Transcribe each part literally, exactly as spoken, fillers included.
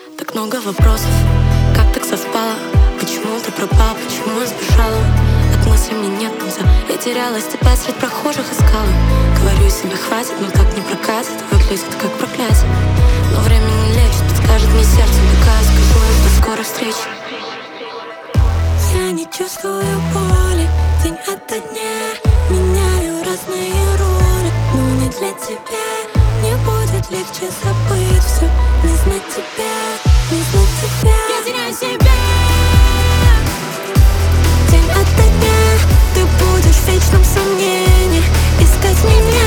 Так много вопросов, как так совпало? Почему ты пропал, почему я сбежала? От мыслей мне нет конца. Я терялась, тебя среди прохожих искала. Говорю себе, хватит, но так не прокатит. Выглядит как проклятие, но время не лечит. Подскажет мне сердце, пока я скажу, до скорой встречи. Я не чувствую боли день ото дня. Меняю разные роли, но не для тебя. Мне будет легче забыть все, не знать тебя, не знать тебя. Я теряю себя. День ото дня ты будешь в вечном сомнении. Искать меня,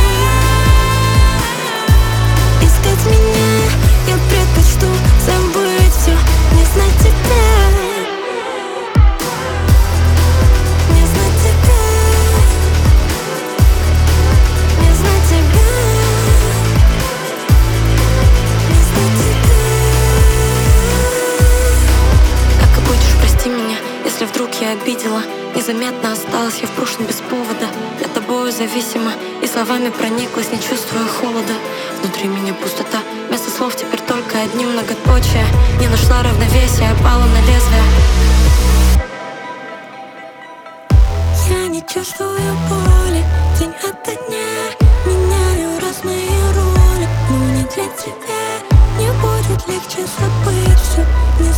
искать меня. Я предпочту забыть все, не знать тебя. Если вдруг я обидела, незаметно осталась я в прошлом без повода. Я тобою зависима и словами прониклась, не чувствуя холода. Внутри меня пустота, вместо слов теперь только одни многоточия. Не нашла равновесия, пала на лезвие. Я не чувствую боли день ото дня. Меняю разные роли, но не для тебя. Мне будет легче забыть все.